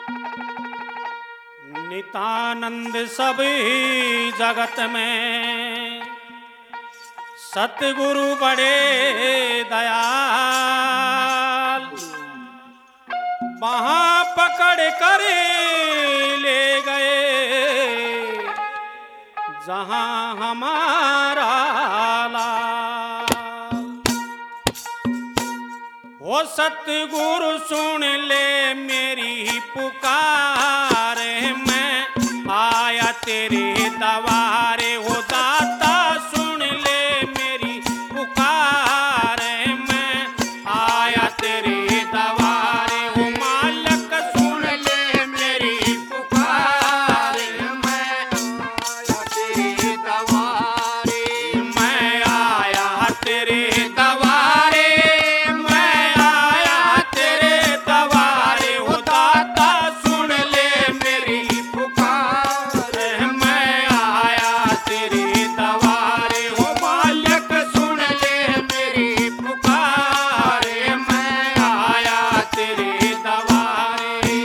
नितानंद सभी जगत में सतगुरु बड़े दयाल, वहां पकड़ कर ले गए जहां हमारा लाल। वो सतगुरु सुन ले मेरी पुकार, मैं आया तेरे दवारे। वो दाता सुन ले मेरी पुकार, मैं आया तेरे दवारे। वो मालिक सुन ले मेरी पुकार, मैं आया तेरे दवारे। मैं आया तेरे दवारे, मैं आया तेरे दवारे। वो दाता सुन ले मेरी पुकार, मैं आया तेरे दवारे। वो मालिक सुन ले मेरी पुकार, मैं आया तेरे दवारे।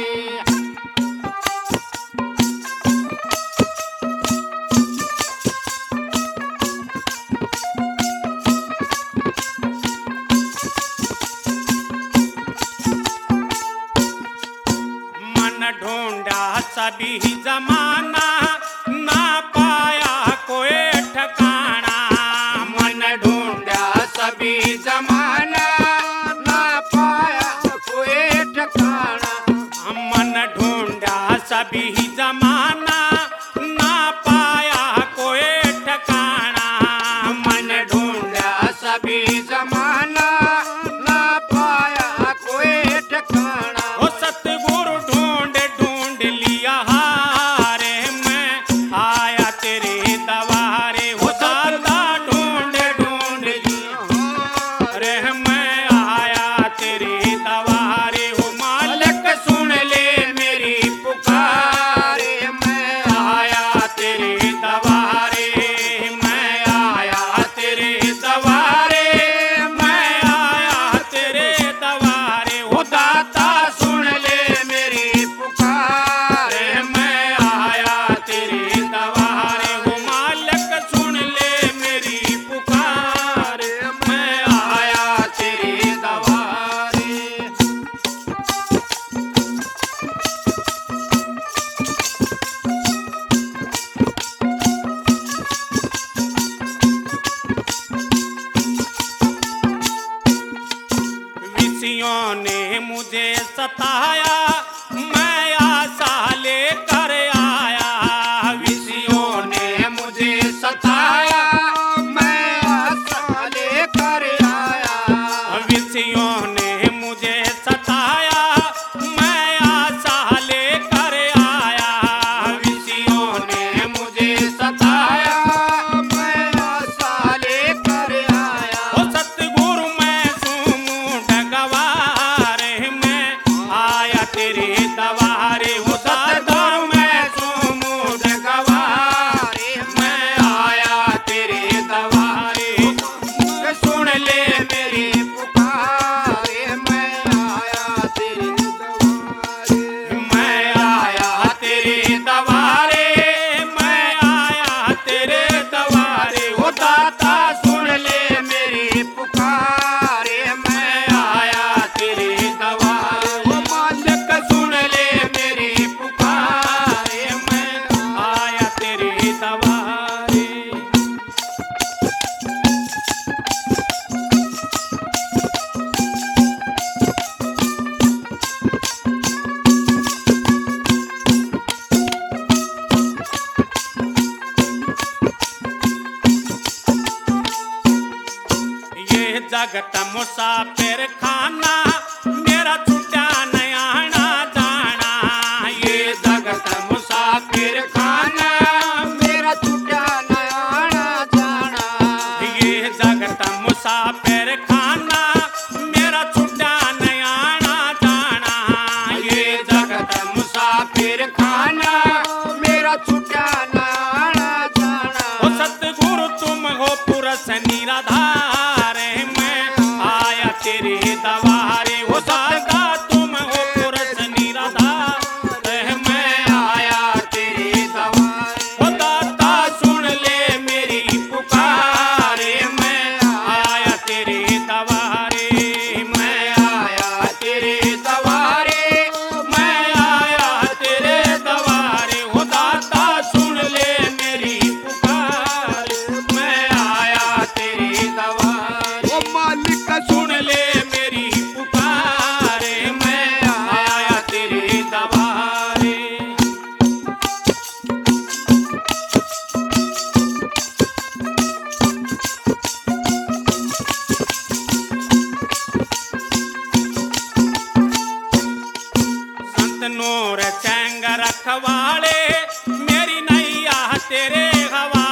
मन ढूंढा सभी जमाना, ना पाया कोई ठिकाना। मन ढूंढा सभी जमाना, ना पाया कोई ठिकाना। मन ढूंढा सभी जमाना, ना पाया कोई ठिकाना। मन ढूंढा सभी जमाना, ना पाया कोई ठिकाना। वो सतगुरु ढूंढ ढूंढ लिया हारे, मैं आया तेरे दवारे। वो दाता ढूंढ ढूंढ लिया हारे, मैं आया तेरे दवारे। वो मालिक सुन ले मेरी पुकार, मैं आया तेरे दवारे। मैं आया तेरे दवारे, मैं आया तेरे दवारे। वो दाता सुन ले मेरी पुकार, मैं आया तेरे दवारे। वो मालिक सुन ले मेरी पुकार, मैं आया तेरे दवारे। विषयों ने मुझे सताया, मैं आशा लेकर आया। विषयों ने मुझे सताया, मैं आशा लेकर आया। विषयों ने मुझे सताया, मैं आशा लेकर आया। विषयों ने मुझे सताया, मैं आशा लेकर आया। ओ सतगुरु मैं सुमूढ़ गवारे, मैं आया तेरे दवारे। वो दाता मैं सुमूढ़ गवारे, मैं आया तेरे दवारे। सुन ले मेरी पुकार, मैं आया तेरे दवारे। मैं आया तेरे दवारे, मैं आया तेरे दवारे। वो दाता सुन ले मेरी पुकार, मैं आया तेरे दवारे। वो मालिक सुन ले मेरी पुकार, मैं आया तेरे दवारे। ये जगत मुसाफिर खाना, मेरा छुट्टा नहीं आना जाना। ये जगत मुसाफिर खाना, मेरा छुट्टा नहीं आना जाना। ये जगत मुसाफिर खाना, मेरा छुट्टा नहीं आना जाना। ये जगत मुसाफिर खाना, मेरा छुट्टा नहीं आना जाना। ओ सतगुरु तुम हो पुरुष निराधार, मैं आया तेरे दवा मोर चैंग रखवाले मेरी नैया तेरे हवा